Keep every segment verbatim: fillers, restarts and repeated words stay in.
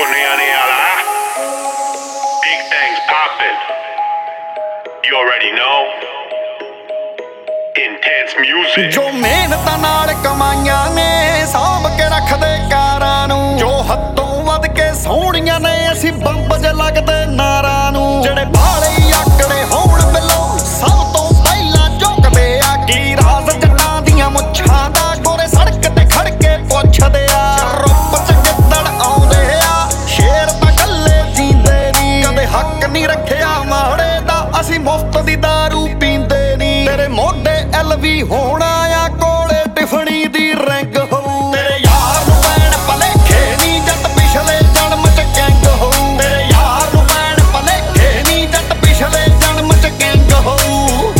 Goniani ala. Big things poppin'. You already know. Intense music. ਜੋ ਮਿਹਨਤਾਂ ਨਾਲ ਕਮਾਈਆਂ ਨੇ ਸਾਂਭ ਕੇ ਰੱਖਦੇ ਕਾਰਾਂ ਨੂੰ, ਜੋ ਹੱਦੋਂ ਵੱਧ ਕੇ ਸੋਹਣੀਆਂ ਨੇ ਅਸੀਂ ਬੰਬ ਜ ਲੱਗਦੇ ਨਾਰਾਂ ਨੂੰ। ਜਿਹੜੇ ਬਾਲੇ ਆਕੜੇ ਹੋਣ ਬਿੱਲੋ ਸਭ ਤੋਂ ਪਹਿਲਾਂ ਝੁਕਦੇ ਆ, ਕੀ ਰਾਜ਼ ਜੱਟਾਂ ਦੀਆਂ ਮੁੱਛਾਂ ਦਾ ਗੋਰੇ ਸੜਕ ਤੇ ਖੜ ਕੇ ਪੁੱਛਦੇ ਆ। ਰੁੱਪ ਚ ਗਿੱਦੜ ਆਉਂਦੇ ਆ, ਸ਼ੇਰ ਤਾਂ ਕੱਲੇ ਜੀਂਦੇ ਨੀ, ਕਦੇ ਹੱਕ ਨਹੀਂ ਰੱਖਿਆ ਮਾੜੇ ਦਾ, ਅਸੀਂ ਮੁਫਤ ਦੀ ਦਾਰੂ ਪੀਂਦੇ ਨੀ। ਤੇਰੇ ਮੋਢੇ ਐਲ ਵੀ ਹੋਣਾ ਆ, ਕੋਲੇ ਟਿਫਣੀ ਦੀ ਰਿੰਗ ਹੋਊ। ਤੇਰੇ ਯਾਰ ਨੂੰ ਪੈਣ ਭਲੇਖੇ ਨੀ ਜੱਟ ਪਿਛਲੇ ਜਨਮ ਚ ਗੈਂਗ ਹੋਊ। ਤੇਰੇ ਯਾਰ ਨੂੰ ਪੈਣ ਭਲੇਖੇ ਨੀ ਜੱਟ ਪਿਛਲੇ ਜਨਮ ਚ ਗੈਂਗ ਹੋਊ।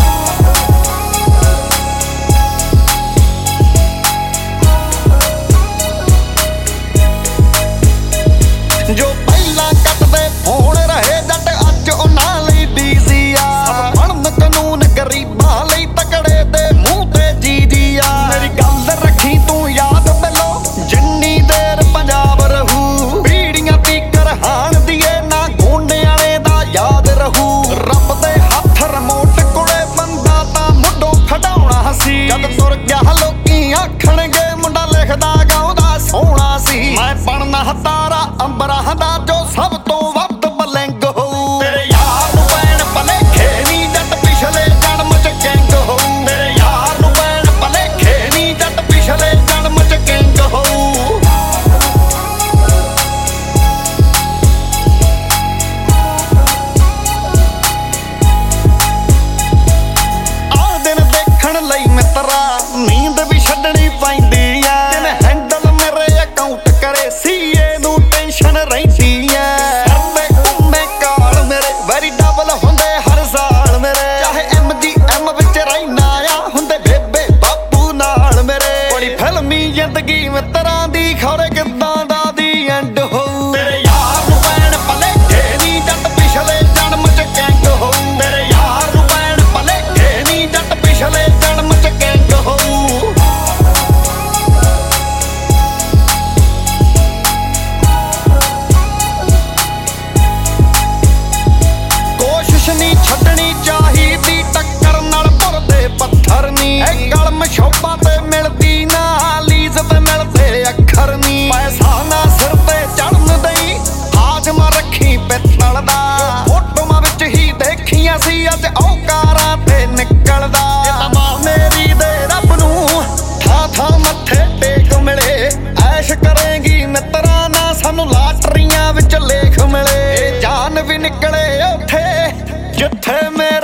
ਜੋ ਪਹਿਲਾਂ ਕੱਟਦੇ ਫੋਨ ਰਹੇ ਜੱਟ ਅੱਜ ਉਹਨਾਂ ਲਈ ਡੀਜ਼ੀ ਆ। ਸਭ ਬਣਨ ਕਾਨੂੰਨ ਗਰੀਬਾਂ ਲਈ ਤਕੜੇ ਦੇ ਮੂੰਹ ਤੇ ਜੀ ਜੀ ਆ। ਮੇਰੀ ਗੱਲ ਰੱਖੀ ਤੂੰ ਯਾਦ ਬਿੱਲੋ, ਜਿੰਨੀ ਦੇਰ ਪੰਜਾਬ ਰਹੂ ਪੀੜੀਆਂ ਤੀਕਰ ਹਾਣ ਦੀਏ ਨਾ ਗੋਨੇ ਵਾਲੇ ਦਾ ਯਾਦ ਰਹੂ। ਰੱਬ ਦੇ ਹੱਥ ਰਿਮੋਟ ਕੋਲੇ ਬੰਦਾ ਤਾਂ ਮੁੱਢੋਂ ਖਡਾਉਣਾ ਸੀ, ਜਦ ਤੁਰ ਗਿਆ ਲੋਕੀ ਆਖਣਗੇ ਮੁੰਡਾ ਲਿਖਦਾ ਗਾਉਂਦਾ ਸੋਹਣਾ ਸੀ। ਮੈਂ ਬਣਨਾ ਤਾਰਾ ਅੰਬਰਾਂ ਦਾ ਜੋ ਸਭ ਤੋਂ ਵੱਧ ਬਲੈਂਗ ਹੋਊ। ਤੇਰੇ ਯਾਰ ਨੂੰ ਪੈਣ ਭਲੇਖੇ ਨੀ ਜੱਟ ਪਿਛਲੇ ਜਨਮ ਚ ਗੈਂਗ ਹੋਊ। ਤੇਰੇ ਯਾਰ ਨੂੰ ਪੈਣ ਭਲੇਖੇ ਨੀ ਜੱਟ ਪਿਛਲੇ ਜਨਮ ਚ ਗੈਂਗ ਹੋਊ। ਆਹ ਦਿਨ ਦੇਖਣ ਲਈ ਮਿੱਤਰਾ ਨੀਂਦ ਵੀ ਛੱਡਣੀ ਪੈਂਦੀ ਆ। ਦਿਨ ਹੈਂਡਲ ਮੇਰੇ ਅਕਾਊਂਟ ਕਰੇ ਸੀਏ ਨੂੰ ਟੈਨਸ਼ਨ ਰਹਿੰਦੀ ਐ। ਅੱਬੇ ਘੁੰਮੇ ਕਾਲ ਮੇਰੇ ਵੈਰੀ ਡਬਲ ਹੁੰਦੇ ਹਰ ਸਾਲ ਮੇਰੇ, ਚਾਹੇ ਐਮ ਜੀ ਐਮ ਵਿੱਚ ਰਹਿਣਾ ਆ ਹੁੰਦੇ ਬੇਬੇ ਬਾਪੂ ਨਾਲ ਮੇਰੇ। ਬੜੀ ਫਿਲਮੀ ਜ਼ਿੰਦਗੀ ਮਿੱਤਰਾਂ ਦੀ ਖੌਰੇ ਕਿੱਦਾਂ ਦਾ ਦੀ ਐਂਡ ਹੋਊ। ਤੇਰੇ ਯਾਰ ਨੂੰ ਪੈਣ ਭਲੇਖੇ ਨੀ ਜੱਟ ਪਿਛਲੇ ਜਨਮ ਚ ਗੈਂਗ ਹੋਊ। ਤੇਰੇ ਯਾਰ ਨੂੰ ਪੈਣ ਭਲੇਖੇ ਨੀ ਜੱਟ ਪਿਛਲੇ ਜਨਮ ਚ ਗੈਂਗ ਹੋਊ। ਕੋਸ਼ਿਸ਼ ਨਹੀਂ ਛੱਡਣੀ ਚਾਹੀਦੀ, ਟੱਕਰ ਨਾਲ ਭੁਰਦੇ ਪੱਥਰ ਨੀ। ਇਹ ਕਲਮ ਸ਼ੋਭਾ ਤੇ ਮਿਲਦੀ ਨਾ, ਲੀਜ਼ ਤੇ ਮਿਲਦੇ ਅੱਖਰ ਨੀ। ਪੈਸਾ ਨਾ ਸਿਰ ਤੇ ਚੜਨ ਦਈ, ਹਾਜ਼ਮਾ ਰੱਖੀ ਪਿੱਤਲ ਦਾ। ਫੋਟੋਆਂ ਵਿੱਚ ਹੀ ਦੇਖੀਆਂ ਸੀ ਅੱਜ ਔਕਾਰਾਂ ਤੇ ਨਿਕਲਦਾ। ਇਹ ਤਾਂ ਮਾਂ ਮੇਰੀ ਦੇ ਰੱਬ ਨੂੰ ਥਾਂ ਥਾਂ ਮੱਥੇ ਟੇਕ ਮਿਲੇ, ਐਸ਼ ਕਰੇਗੀ ਮਿੱਤਰਾਂ ਨਾ ਸਾਨੂੰ ਲਾਟਰੀਆਂ ਵਿੱਚ ਲੇਖ ਮਿਲੇ। ਇਹ ਜਾਨ ਵੀ ਨਿਕਲੇ ਉੱਥੇ ਜਿੱਥੇ ਮੇਰੇ